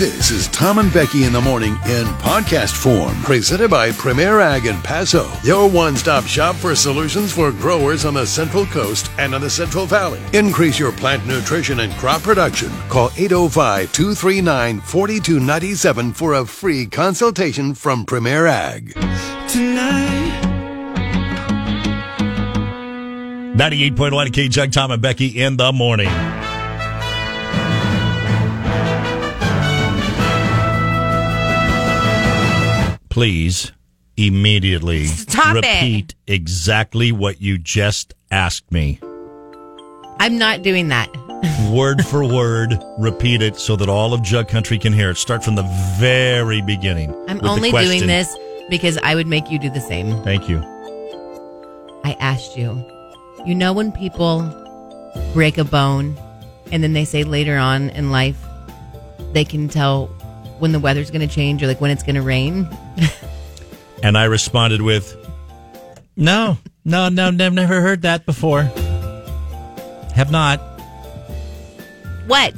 This is Tom and Becky in the morning in podcast form, presented by Premier Ag in Paso, your one-stop shop for solutions for growers on the Central Coast and on the Central Valley. Increase your plant nutrition and crop production. Call 805-239-4297 for a free consultation from Premier Ag. Tonight. 98.1 K-Jug, Tom and Becky in the morning. Please immediately repeat exactly what you just asked me. I'm not doing that. Word for word, repeat it so that all of Jug Country can hear it. Start from the very beginning. I'm only doing this because I would make you do the same. Thank you. I asked you. You know when people break a bone and then they say later on in life they can tell when the weather's going to change or like when it's going to rain? And I responded with, No, never heard that before. Have not. What?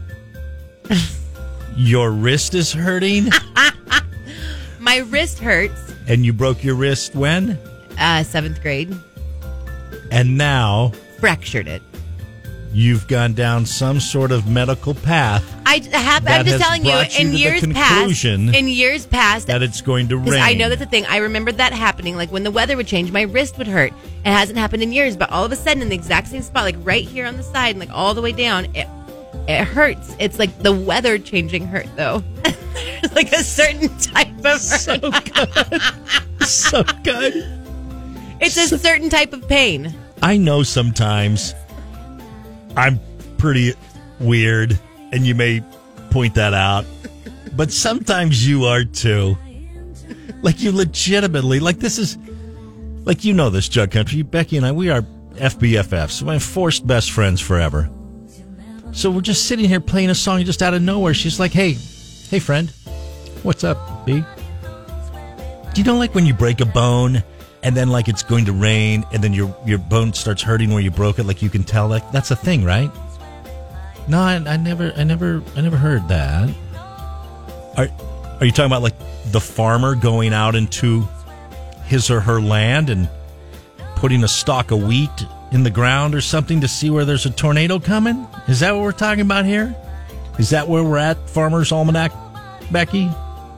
Your wrist is hurting? My wrist hurts. And you broke your wrist when? 7th grade. And now Fractured it. You've gone down some sort of medical path. I'm just telling you, in years past, that it's going to rain. I know that's the thing. I remembered that happening. Like when the weather would change, my wrist would hurt. It hasn't happened in years, but all of a sudden, in the exact same spot, like right here on the side, and like all the way down, it hurts. It's like the weather changing hurt, though. It's like a certain type of hurt. So good, so good. It's a certain type of pain. I know sometimes I'm pretty weird, and you may point that out, but sometimes you are too. Like you legitimately, like this is, like you know this, Jug Country. Becky and I, we are FBFFs. We're forced best friends forever. So we're just sitting here playing a song just out of nowhere. She's like, hey friend, what's up, B? Do you know like when you break a bone and then like it's going to rain and then your bone starts hurting where you broke it, like you can tell, like that's a thing, right? No, I never heard that. Are you talking about like the farmer going out into his or her land and putting a stalk of wheat in the ground or something to see where there's a tornado coming? Is that what we're talking about here? Is that where we're at, Farmer's Almanac, Becky?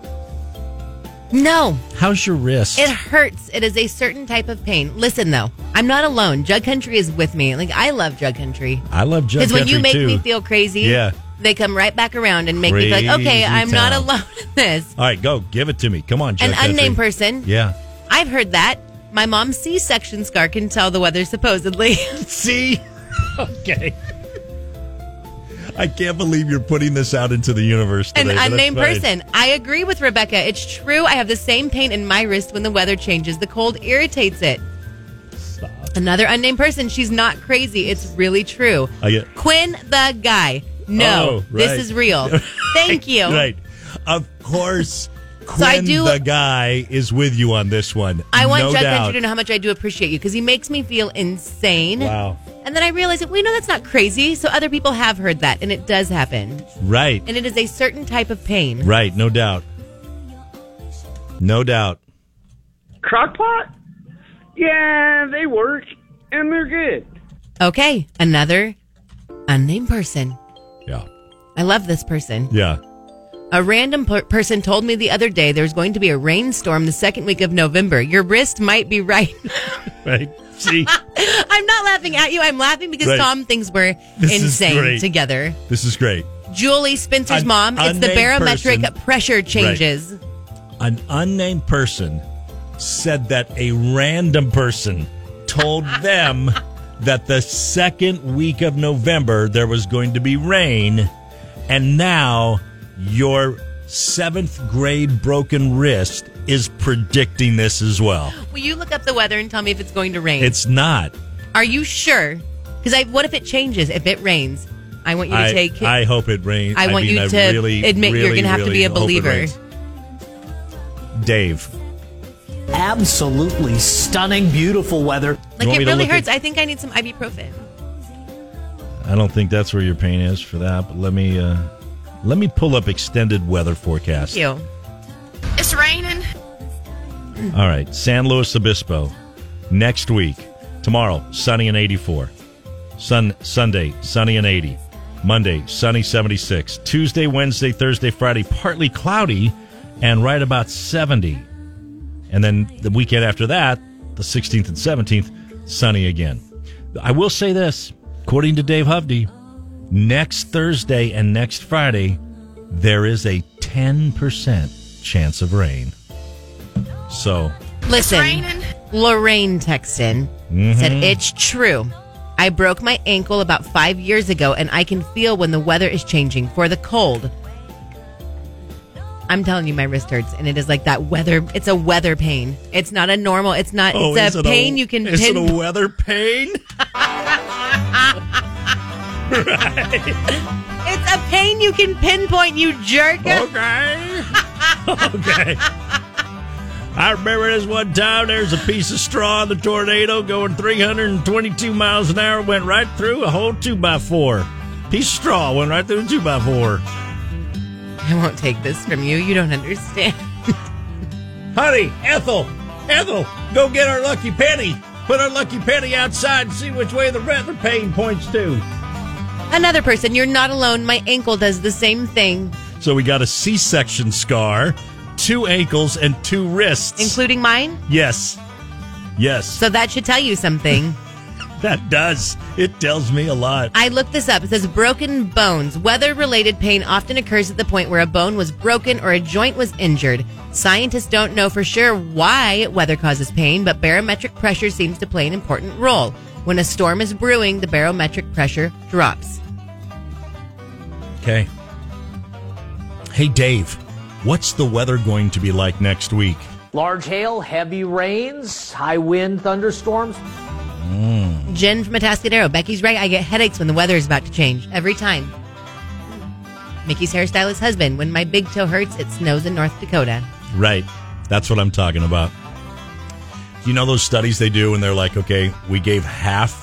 No. How's your wrist? It hurts. It is a certain type of pain. Listen, though, I'm not alone. Jug Country is with me. Like, I love Jug Country. I love Jug Country, too. Because when you make me feel crazy, they come right back around and make me feel like, okay, I'm not alone in this. All right, go. Give it to me. Come on, Jug Country. An unnamed person. Yeah. I've heard that. My mom's C-section scar can tell the weather, supposedly. See? Okay. I can't believe you're putting this out into the universe today. An unnamed person. I agree with Rebecca. It's true. I have the same pain in my wrist when the weather changes. The cold irritates it. Stop. Another unnamed person. She's not crazy. It's really true. Quinn the guy. No, This is real. Thank you. Right. Of course, Quinn the guy is with you on this one. I want Jug Country to know how much I do appreciate you because he makes me feel insane. Wow. And then I realized that, that's not crazy. So other people have heard that, and it does happen. Right. And it is a certain type of pain. Right, no doubt. No doubt. Crockpot? Yeah, they work, and they're good. Okay, another unnamed person. Yeah. I love this person. Yeah. A random person told me the other day there's going to be a rainstorm the second week of November. Your wrist might be right. Right. See? I'm not laughing at you. I'm laughing because Tom thinks we're insane together. This is great. Julie, Spencer's mom, it's the barometric pressure changes. Right. An unnamed person said that a random person told them that the second week of November there was going to be rain, and now your 7th grade broken wrist is predicting this as well. Will you look up the weather and tell me if it's going to rain? It's not. Are you sure? Because what if it changes? If it rains, I want you to take... I hope it rains. I want you to admit you're going to have to be a believer. Dave. Absolutely stunning, beautiful weather. Like, it really hurts. I think I need some ibuprofen. I don't think that's where your pain is for that, but let me Let me pull up extended weather forecast. Thank you. It's raining. All right, San Luis Obispo. Next week, tomorrow, sunny and 84. Sunday, sunny and 80. Monday, sunny 76. Tuesday, Wednesday, Thursday, Friday, partly cloudy and right about 70. And then the weekend after that, the 16th and 17th, sunny again. I will say this, according to Dave Hovde, next Thursday and next Friday, there is a 10% chance of rain. So, Listen, It's raining. Lorraine texted in, said, it's true. I broke my ankle about 5 years ago, and I can feel when the weather is changing for the cold. I'm telling you, my wrist hurts, and it is like that weather. It's a weather pain. It's not a normal. It's not. It's a pain you can. Is it a weather pain? It's a pain you can pinpoint. You jerk. Okay. Okay. I remember this one time, there's a piece of straw in the tornado going 322 miles an hour, went right through a whole 2x4. Piece of straw went right through a 2x4. I won't take this from you. You don't understand. Honey, Ethel, go get our lucky penny. Put our lucky penny outside and see which way the weather pain points to. Another person, you're not alone. My ankle does the same thing, So we got a C-section scar, 2 ankles, and 2 wrists. including mine. Yes. So that should tell you something. That does. It tells me a lot. I looked this up. It says broken bones. Weather-related pain often occurs at the point where a bone was broken or a joint was injured. Scientists don't know for sure why weather causes pain, but barometric pressure seems to play an important role. When a storm is brewing, the barometric pressure drops. Okay. Hey, Dave, what's the weather going to be like next week? Large hail, heavy rains, high wind, thunderstorms. Jen from Atascadero. Becky's right. I get headaches when the weather is about to change. Every time. Mickey's hairstylist husband. When my big toe hurts, it snows in North Dakota. Right. That's what I'm talking about. You know those studies they do when they're like, okay, we gave half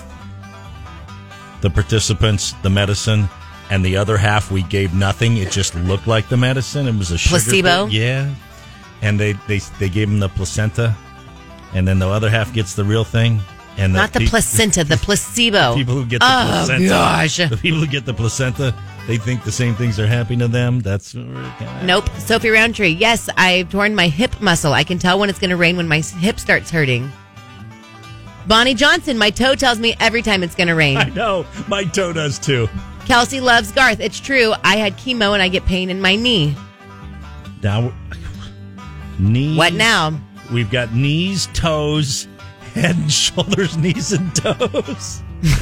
the participants the medicine and the other half we gave nothing. It just looked like the medicine. It was a sugar Placebo? thing. Yeah. And they gave them the placenta, and then the other half gets the real thing. And Not the placenta, the placebo. People who get the Oh, placenta. gosh. The people who get the placenta, they think the same things are happening to them. That's Nope. Sophie Roundtree. Yes, I've torn my hip muscle. I can tell when it's going to rain when my hip starts hurting. Bonnie Johnson. My toe tells me every time it's going to rain. I know. My toe does too. Kelsey loves Garth. It's true. I had chemo and I get pain in my knee. Now, knees. What now? We've got knees, toes, head and shoulders, knees and toes.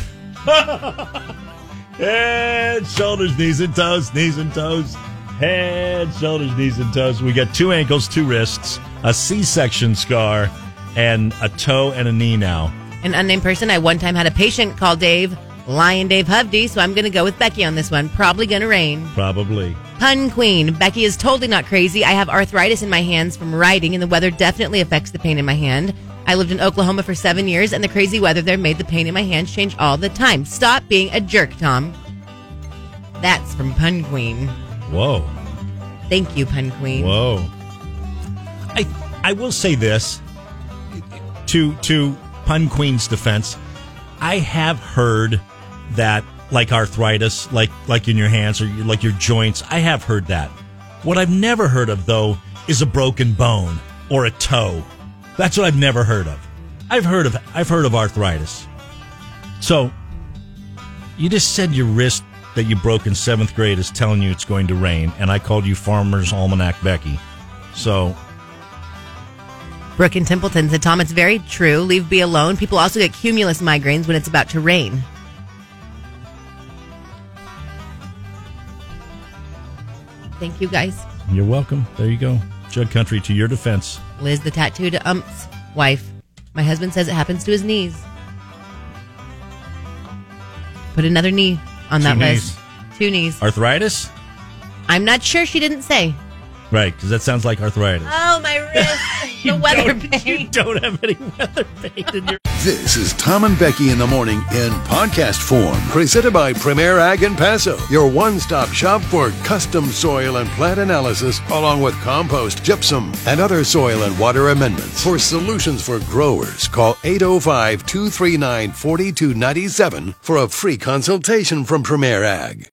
Head, shoulders, knees and toes, knees and toes. Head, shoulders, knees and toes. We got 2 ankles, 2 wrists, a C-section scar, and a toe and a knee now. An unnamed person. I one time had a patient call Dave, Lion Dave Hovde, so I'm going to go with Becky on this one. Probably going to rain. Probably. Pun Queen. Becky is totally not crazy. I have arthritis in my hands from riding, and the weather definitely affects the pain in my hand. I lived in Oklahoma for 7 years, and the crazy weather there made the pain in my hands change all the time. Stop being a jerk, Tom. That's from Pun Queen. Whoa. Thank you, Pun Queen. Whoa. I will say this to Pun Queen's defense. I have heard that, like arthritis, like in your hands or like your joints. I have heard that. What I've never heard of, though, is a broken bone or a toe. That's what I've never heard of. I've heard of arthritis. So you just said your wrist that you broke in 7th grade is telling you it's going to rain, and I called you Farmer's Almanac Becky. So Brooke in Templeton said, Tom, it's very true. Leave be alone. People also get cumulus migraines when it's about to rain. Thank you, guys. you're welcome. There you go. Jug Country to your defense. Liz, the tattooed wife. My husband says it happens to his knees. Put another knee on that list. 2 knees. Arthritis? I'm not sure. She didn't say. Right, because that sounds like arthritis. Oh, my wrist. The weather pain. You don't have any weather pain in your... This is Tom and Becky in the morning in podcast form, presented by Premier Ag and Paso, your one-stop shop for custom soil and plant analysis, along with compost, gypsum, and other soil and water amendments. For solutions for growers, call 805-239-4297 for a free consultation from Premier Ag.